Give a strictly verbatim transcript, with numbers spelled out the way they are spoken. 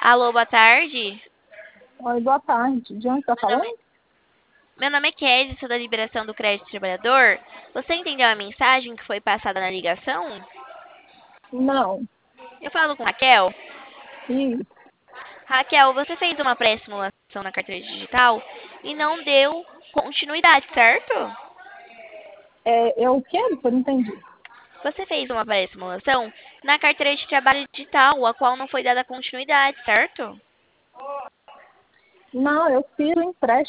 Alô, boa tarde. Oi, boa tarde. De onde está Meu nome, falando? meu nome é Kelly, sou da Liberação do Crédito Trabalhador. Você entendeu a mensagem que foi passada na ligação? Não. Eu falo com Raquel. Isso. Raquel, você fez uma pré-simulação na carteira digital e não deu continuidade, certo? É, eu o quê? Eu não entendi. Você fez uma pré-simulação na carteira de trabalho digital, a qual não foi dada continuidade, certo? Não, eu fiz o empréstimo.